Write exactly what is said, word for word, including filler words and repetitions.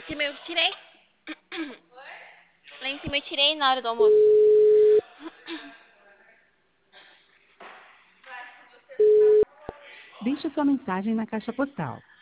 cima eu tirei. Lá em cima eu tirei na hora do almoço. Deixe sua mensagem na caixa postal.